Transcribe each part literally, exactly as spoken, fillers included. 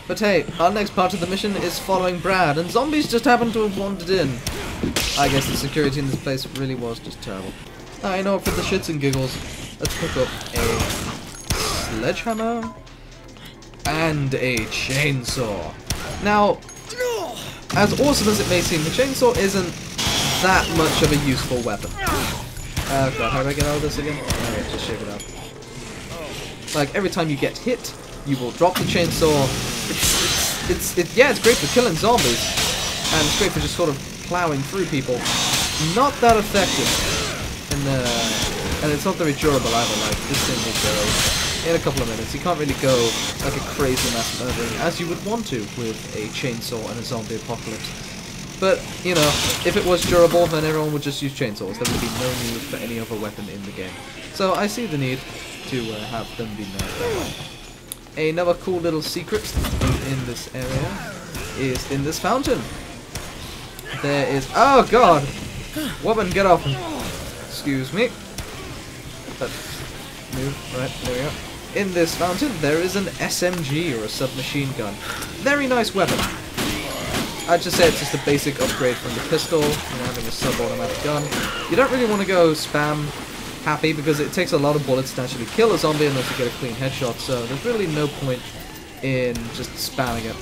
But hey, our next part of the mission is following Brad, and zombies just happen to have wandered in. I guess the security in this place really was just terrible. Ah, you know what, for the shits and giggles, let's pick up a sledgehammer and a chainsaw. Now, as awesome as it may seem, the chainsaw isn't that much of a useful weapon. Oh god, how do I get out of this again? Alright, just shake it out. Like, every time you get hit, you will drop the chainsaw. It's, it's, it, yeah, it's great for killing zombies, and it's great for just sort of plowing through people. Not that effective, in the, and it's not very durable either. Like, this thing will go in a couple of minutes. You can't really go like a crazy mass murdering as you would want to with a chainsaw and a zombie apocalypse. But, you know, if it was durable, then everyone would just use chainsaws. There would be no need for any other weapon in the game. So I see the need to uh, have them be made that way. Another cool little secret in this area is in this fountain. There is... Oh, God! Woman, get off! Excuse me. But move. Right, there we go. In this fountain, there is an S M G, or a submachine gun. Very nice weapon. I'd just say it's just a basic upgrade from the pistol, you know, having a sub-automatic gun. You don't really want to go spam happy, because it takes a lot of bullets to actually kill a zombie unless you get a clean headshot, so there's really no point in just spamming it.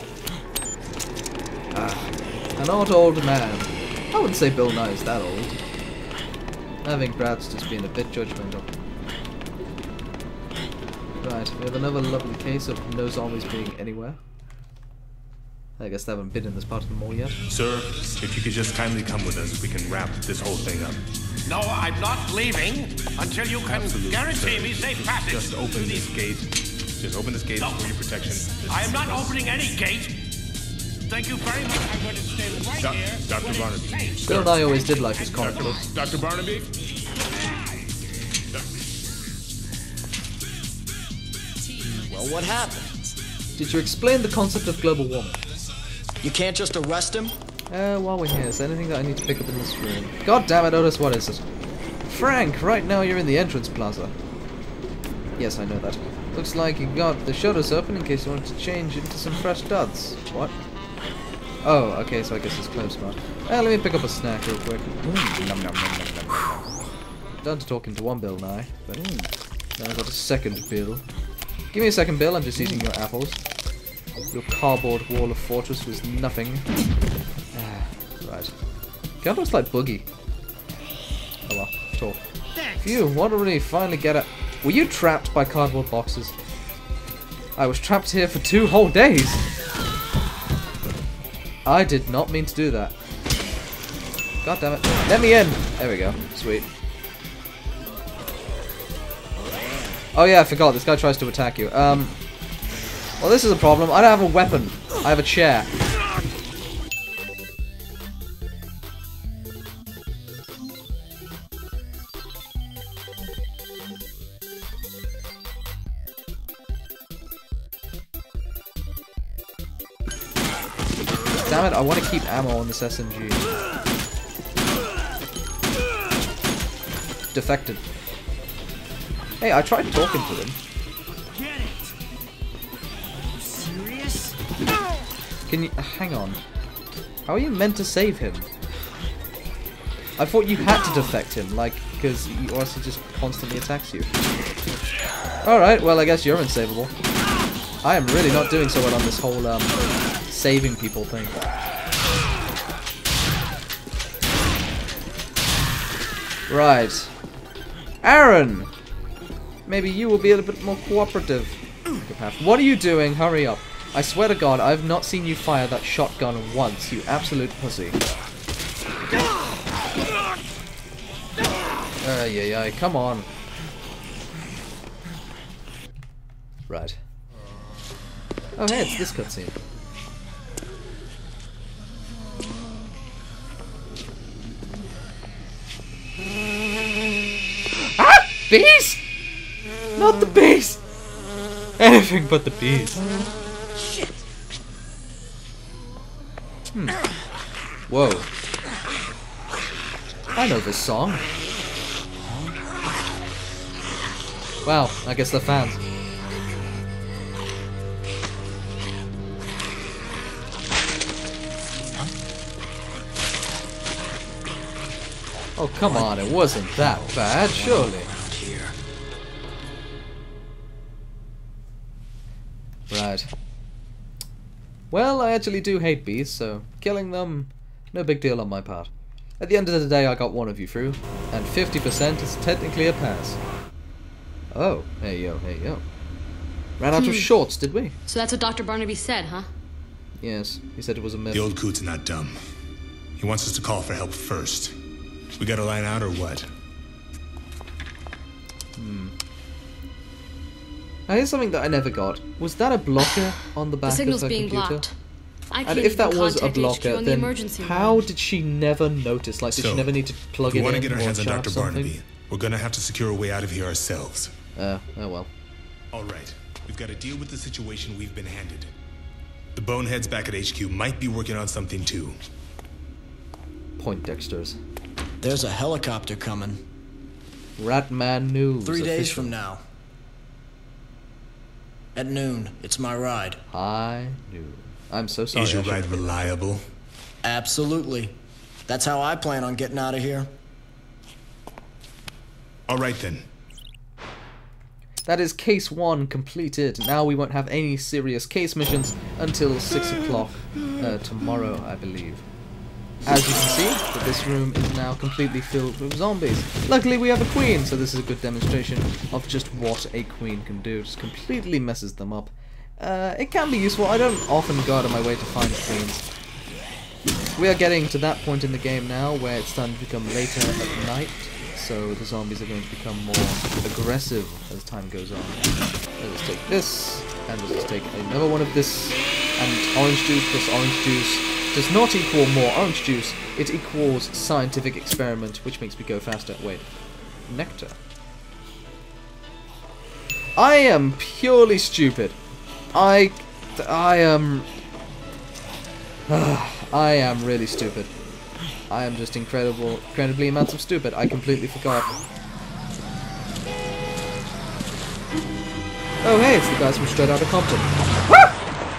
Ah, an old, old man. I wouldn't say Bill Nye is that old. I think Brad's just being a bit judgmental. Right, we have another lovely case of no zombies being anywhere. I guess they haven't been in this part of the mall yet. Sir, if you could just kindly come with us, we can wrap this whole thing up. No, I'm not leaving until you can Absolutely, guarantee sir. me safe passage. Just open this gate. Just open this gate No. for your protection. This I am is not us. opening any gate. Thank you very much. I'm going to stay right Doc- here. Doctor when Barnaby. it's safe. Bill Nye always did like his comic Doctor books. Doctor Barnaby? Well, what happened? Did you explain the concept of global warming? You can't just arrest him? Uh, while we're here, is there anything that I need to pick up in this room? God damn it, Otis, what is it? Frank, right now you're in the entrance plaza. Yes, I know that. Looks like you got the shutters open in case you wanted to change into some fresh duds. What? Oh, okay, so I guess it's close now. Uh, let me pick up a snack real quick. Mm, nom, nom, nom, nom, nom. Done to talking to one Bill Nye, but mm, now I've got a second Bill. Give me a second, Bill, I'm just eating your apples. Your cardboard wall of fortress was nothing. Ah, right. Kind of looks like Boogie. Oh well, talk. Phew, what did we finally get at? Were you trapped by cardboard boxes? I was trapped here for two whole days! I did not mean to do that. God damn it. Let me in! There we go. Sweet. Oh yeah, I forgot. This guy tries to attack you. Um... Well, this is a problem. I don't have a weapon. I have a chair. Damn it, I want to keep ammo on this S M G. Defected. Hey, I tried talking to them. Can you... hang on. How are you meant to save him? I thought you had to defect him, like, because he, or else he just constantly attacks you. Alright, well I guess you're unsavable. I am really not doing so well on this whole, um, saving people thing. Right. Aaron! Maybe you will be a little bit more cooperative. What are you doing? Hurry up. I swear to God, I've not seen you fire that shotgun once, you absolute pussy. Uh, yeah, yeah, come on. Right. Oh, hey, it's this cutscene. Ah! Bees! Not the bees! Anything but the bees. Hmm. Whoa. I know this song. Wow, I guess they're fans. Oh, come on, it wasn't that bad, surely. Right. Well, I actually do hate bees, so killing them, no big deal on my part. At the end of the day, I got one of you through, and fifty percent is technically a pass. Oh, hey yo, hey yo. Ran out of shorts, did we? So that's what Doctor Barnaby said, huh? Yes, he said it was a myth. The old coot's not dumb. He wants us to call for help first. We gotta line out or what? Hmm. Now here's something that I never got. Was that a blocker on the back The signal's of the being computer? blocked. I And can't if that even was a contact H Q blocker, on the then emergency how room. did she never notice? Like, did So, she never need to plug If we it want in to get our or hands on sharp Doctor something? Barnaby, we're gonna have to secure a way out of here ourselves. Uh, oh well. Alright, we've got to deal with the situation we've been handed. The boneheads back at H Q might be working on something too. Point Dexters. There's a helicopter coming. Ratman News. Three days official. from now. At noon, it's my ride. High noon. I'm so sorry. Is your I should- ride reliable? Absolutely. That's how I plan on getting out of here. Alright then. That is case one completed. Now we won't have any serious case missions until six o'clock uh, tomorrow, I believe. As you can see, this room is now completely filled with zombies. Luckily we have a queen, so this is a good demonstration of just what a queen can do. Just completely messes them up. Uh, it can be useful. I don't often go out of my way to find queens. We are getting to that point in the game now where it's starting to become later at night, so the zombies are going to become more aggressive as time goes on. Let's take this, and let's take another one of this, and orange juice plus orange juice does not equal more orange juice, it equals scientific experiment, which makes me go faster. Wait, nectar. I am purely stupid. I, I am, I am really stupid. I am just incredible, incredibly amounts of stupid. I completely forgot. Oh hey, it's the guys from Straight Outta Compton. Ah!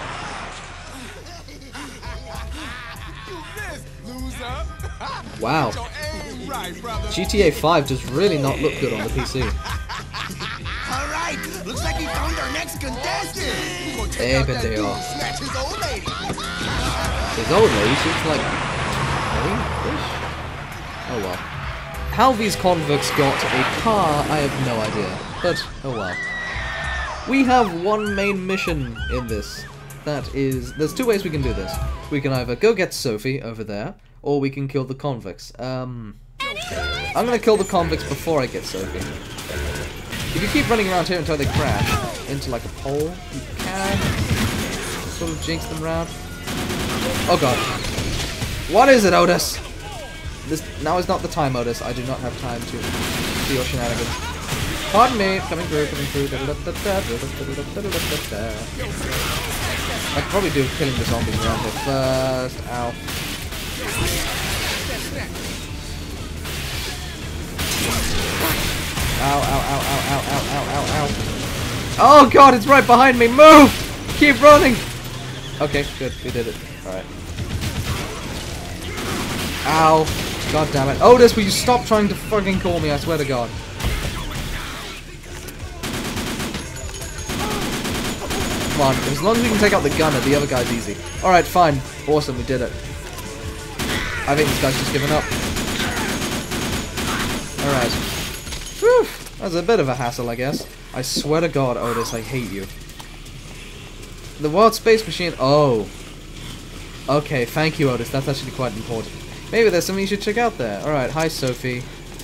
Wow. G T A five does really not look good on the P C. Alright, looks like we found our next contestant. We're gonna check Hey, out but that they dude are. who snatched his old lady. His old lady, she looks like... Oh well. How these convicts got a car, I have no idea. But, oh well. We have one main mission in this. That is... There's two ways we can do this. We can either go get Sophie over there, or we can kill the convicts. Um... I'm gonna kill the convicts before I get Sophie. If you keep running around here until they crash into like a pole, you can sort of jinx them round. Oh god. What is it, Otis? This now is not the time, Otis. I do not have time to see your shenanigans. Pardon me, coming through, coming through. I could probably do killing the zombies around here first. Ow. Ow, ow, ow, ow, ow, ow, ow, ow, ow. Oh god, it's right behind me! Move! Keep running! Okay, good, we did it. Alright. Ow. God damn it. Otis, will you stop trying to fucking call me, I swear to god. Come on, as long as we can take out the gunner, the other guy's easy. Alright, fine. Awesome, we did it. I think this guy's just given up. Alright. Whew, that's a bit of a hassle, I guess. I swear to god, Otis, I hate you. The Wild Space Machine... Oh. Okay, thank you, Otis. That's actually quite important. Maybe there's something you should check out there. Alright, hi, Sophie.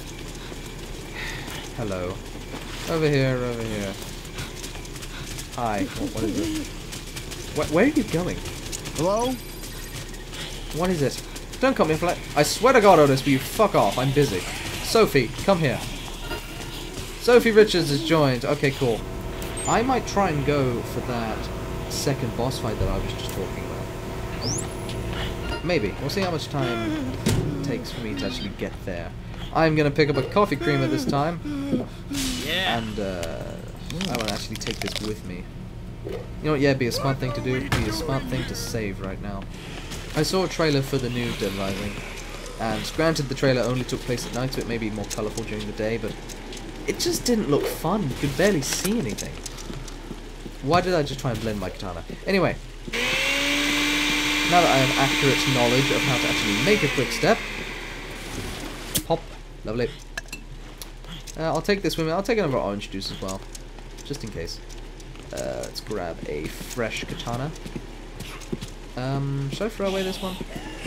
Hello. Over here, over here. Hi. What, what is it? Where, where are you going? Hello? What is it? Don't come here, flat. I swear to god, Otis, will you fuck off? I'm busy. Sophie, come here. Sophie Richards has joined. Okay, cool. I might try and go for that second boss fight that I was just talking about. Maybe. We'll see how much time it takes for me to actually get there. I'm going to pick up a coffee creamer this time. Yeah. And uh, I will actually take this with me. You know what? Yeah, be a smart thing to do. Be a smart thing to save right now. I saw a trailer for the new Dead Rising. And granted, the trailer only took place at night, so it may be more colourful during the day, but it just didn't look fun. You could barely see anything. Why did I just try and blend my katana? Anyway, now that I have accurate knowledge of how to actually make a quick step, pop, lovely. Uh, I'll take this with me. I'll take another orange juice as well, just in case. Uh, let's grab a fresh katana. Um, should I throw away this one?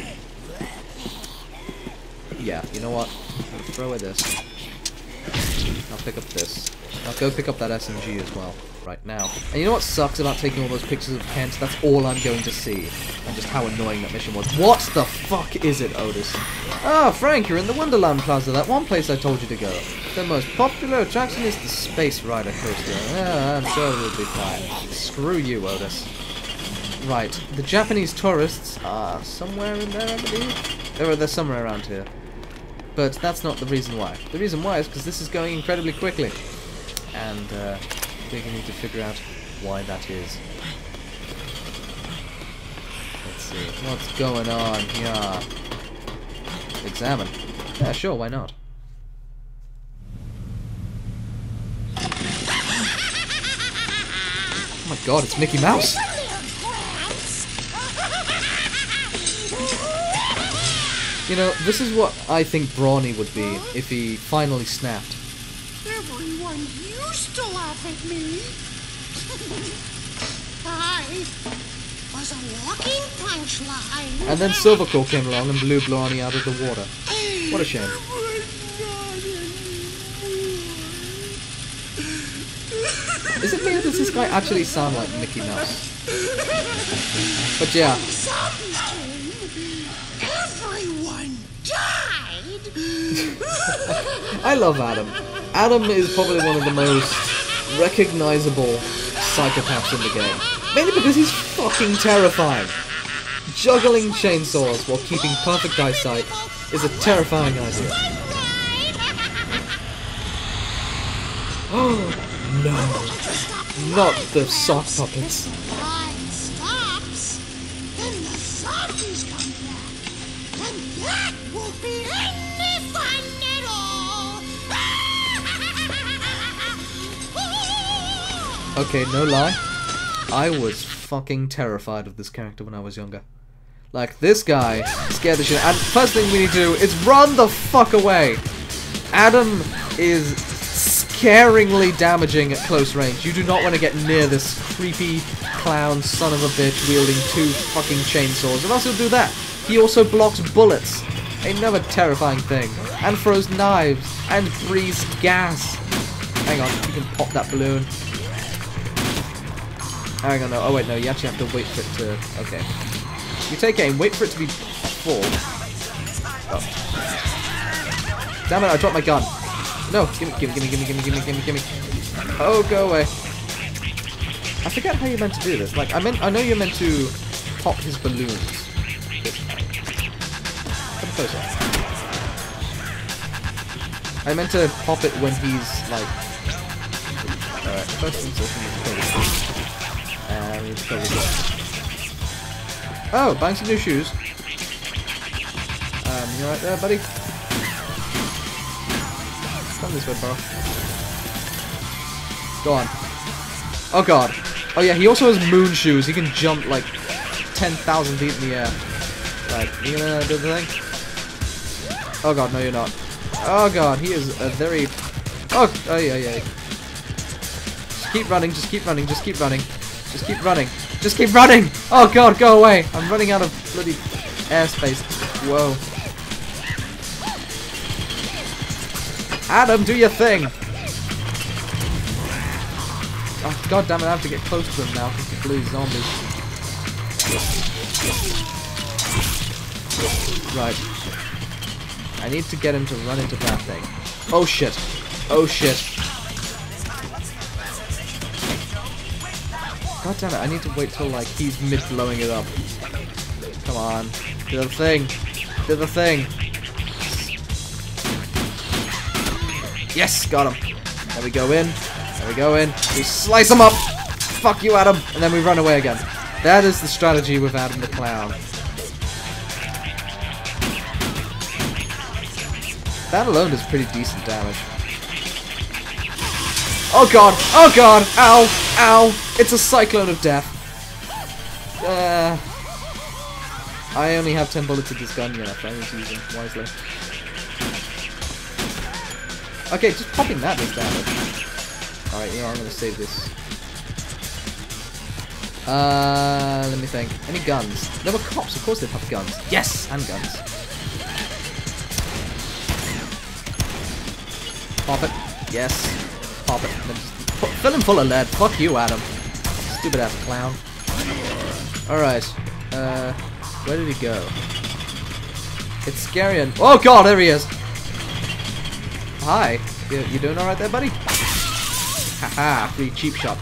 Yeah, you know what? I'm gonna throw away this. I'll pick up this. I'll go pick up that S M G as well, right now. And you know what sucks about taking all those pictures of Kent? That's all I'm going to see. And just how annoying that mission was. What the fuck is it, Otis? Ah, Frank, you're in the Wonderland Plaza, that one place I told you to go. The most popular attraction is the Space Rider coaster. Yeah, I'm sure it'll be fine. Screw you, Otis. Right, the Japanese tourists are somewhere in there, I believe? Or they're somewhere around here. But that's not the reason why. The reason why is because this is going incredibly quickly. And uh, I think we need to figure out why that is. Let's see, what's going on here? Examine. Yeah, sure, why not? Oh my god, it's Mickey Mouse! You know, this is what I think Brawny would be if he finally snapped. Everyone used to laugh at me. I was a walking punchline. And then Silverclaw came along and blew Brawny out of the water. What a shame. Is it me or does this guy actually sound like Mickey Mouse? But yeah. Everyone died. I love Adam. Adam is probably one of the most recognizable psychopaths in the game. Mainly because he's fucking terrifying. Juggling chainsaws while keeping perfect eyesight is a terrifying idea. Oh no. Not the sock puppets. Time stops, then the zombies come back, and that won't be any fun at all. Okay, no lie. I was fucking terrified of this character when I was younger. Like, this guy scared the shit. And first thing we need to do is run the fuck away. Adam is scaringly damaging at close range. You do not want to get near this creepy clown son of a bitch wielding two fucking chainsaws. And also do that. He also blocks bullets. Another terrifying thing. And throws knives. And breathes gas. Hang on, you can pop that balloon. Hang on, no. Oh wait, no, you actually have to wait for it to... Okay. You take aim, wait for it to be full. Oh. Damn it, I dropped my gun. No, gimme, gimme, gimme, gimme, gimme, gimme, gimme, gimme. Oh, go away. I forget how you're meant to do this. Like, I meant, I know you're meant to pop his balloons. Come closer. I meant to pop it when he's, like... Alright, first things first. Uh, we need to cover this. Oh, buying some new shoes. Um, you alright there, buddy? Come this way, bro. Go on. Oh god. Oh yeah, he also has moon shoes. He can jump like ten thousand feet in the air. Right, you gonna do the thing? Oh god, no you're not. Oh god, he is a very... Oh, oh yeah, yeah. Just keep running, just keep running, just keep running. Just keep running. Just keep running! Oh god, go away! I'm running out of bloody airspace. Whoa. Adam, do your thing! Oh god damn it, I have to get close to him now because the blue zombies. Right. I need to get him to run into that thing. Oh shit. Oh shit. God damn it, I need to wait till like he's mid blowing it up. Come on. Do the thing. Do the thing. Yes, got him. There we go in. There we go in. We slice him up. Fuck you, Adam. And then we run away again. That is the strategy with Adam the Clown. That alone is pretty decent damage. Oh god! Oh god! Ow! Ow! It's a cyclone of death. Uh, I only have ten bullets of this gun yet. I need to use them wisely. Okay, just popping that does damage. Alright, you know, I'm gonna save this. Uh, let me think. Any guns? There were cops, of course they'd have guns. Yes! And guns. Pop it. Yes. Pop it. Then just put, fill him full of lead. Fuck you, Adam. Stupid ass clown. Alright. Uh, where did he go? It's scary and... Oh god, there he is! Hi. You, you doing alright there, buddy? Haha, free cheap shot.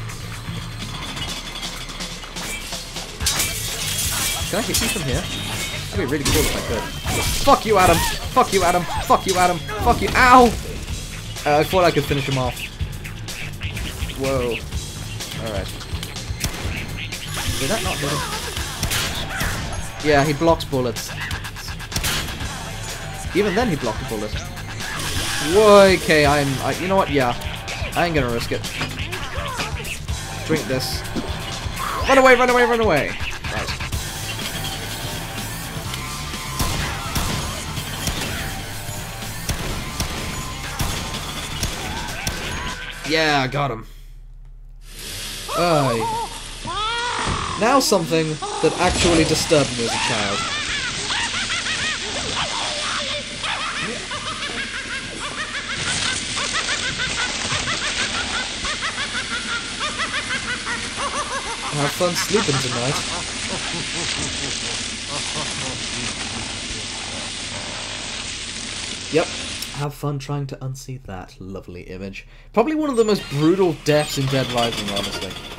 Can I hit you from here? That'd be really cool if I could. Fuck you, Adam! Fuck you, Adam! Fuck you, Adam! Fuck you! Ow! Uh, I thought I could finish him off. Whoa. Alright. Did that not hit him? Yeah, he blocks bullets. Even then he blocked a bullet. Whoa, okay, I'm... I, you know what? Yeah. I ain't gonna risk it. Drink this. Run away, run away, run away! Right. Yeah, I got him. Aye. Now something that actually disturbed me as a child. Have fun sleeping tonight. Yep. Have fun trying to unsee that lovely image. Probably one of the most brutal deaths in Dead Rising, honestly.